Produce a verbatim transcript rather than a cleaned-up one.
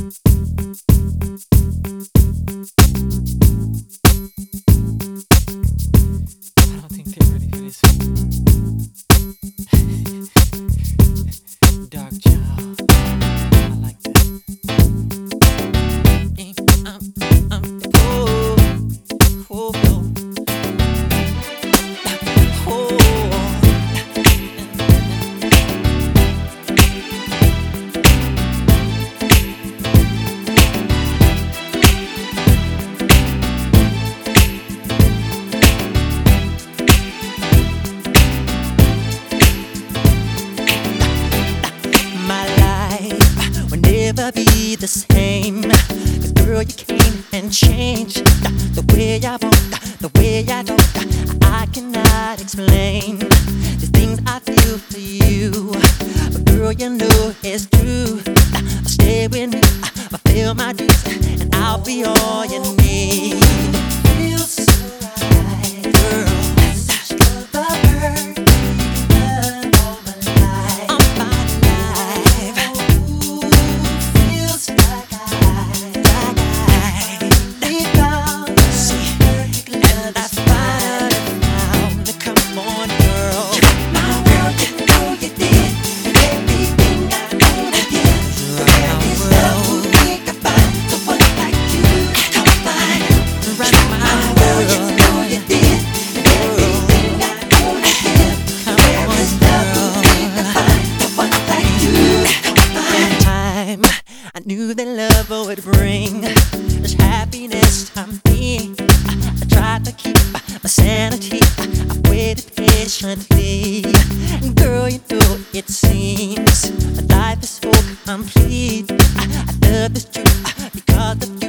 don't think they're ready for this. Dark child. I like that. Um, um, oh, oh, oh. Never be the same. 'Cause girl, you came and changed the way I want, the way I don't. I cannot explain the things I feel for you, but girl, you know it's true. Stay with me, fulfill my dreams, and I'll be all you need. Feels so right, girl. I knew that love would bring this happiness to me. I tried to keep my sanity. I waited patiently. And girl, you know it seems my life is so complete. I love this truth because of you.